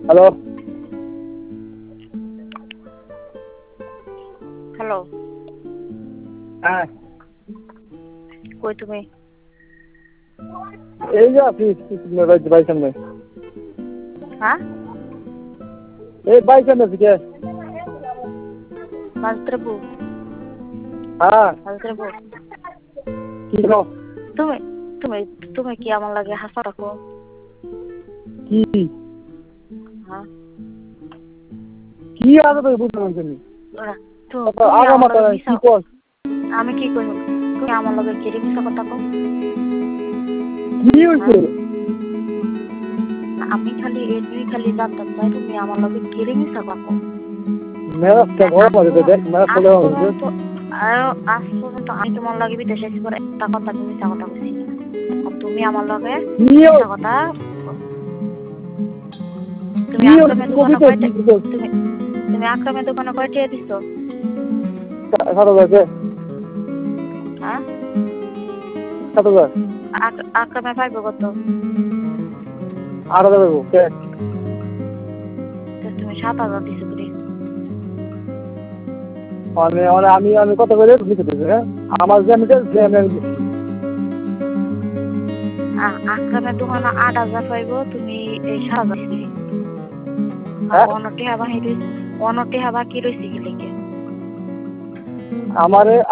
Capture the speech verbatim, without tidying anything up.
Hello hello হ্যাঁ কই তুমি? এই যে আছি বাড়ির সামনে। হ্যাঁ এই বাড়ির সামনে আছি কে? মাঝদ্রবু হ্যাঁ মাঝদ্রবু কি গো? তুমি তুমি তুমি কি আমার লাগে হাসা রাখো? কি হ্যাঁ কি আগে তো বুঝতে পারছি নি। ওরা তো তুমি আগা আমার মাথা লগে নাই মিশা কি কর? আমি কি কইব? তুমি আমার লগে কেড়ে মিশা কথা কও? কি হইছে? আমি খালি এটুই খালি জানতাম চাই তুমি আমার লগে কেড়ে মিশা কথা কও? মেরাজটা গরম আছে দেখ মেরাজ আজ চলে যাচ্ছে। পর্যন্ত আরো আজ পর্যন্ত আমি তোমার লগে বিদেশে এসে পরে একটা কথা আমি মিশা কথা কইছি না। আর তুমি আমার লগে কি মিশা কথা তুমি কি আকরামের দোকানে কবিতা কয়টা কি কর? তুমি তুমি আকরামের দোকানে কয়টা দিছো? সাত হাজার হ্যাঁ সাত হাজার আক- আকরামে পাইবো কত? আট হাজার দেবো কে? তো তুমি সাত হাজার দিছো করে মানে মানে আমি আমি কত করে দিতে দেবো হ্যাঁ? আমার যে আমি যে আমি আমি দিচ্ছি। আ- আকরামের দোকানে আট হাজার পাইবো তুমি এই সাত হাজার দিবি। আর হ্যাঁ অনটি হাবা হেঁটে অনটি হাবা কি রয়েছে কি লেগে? আমারে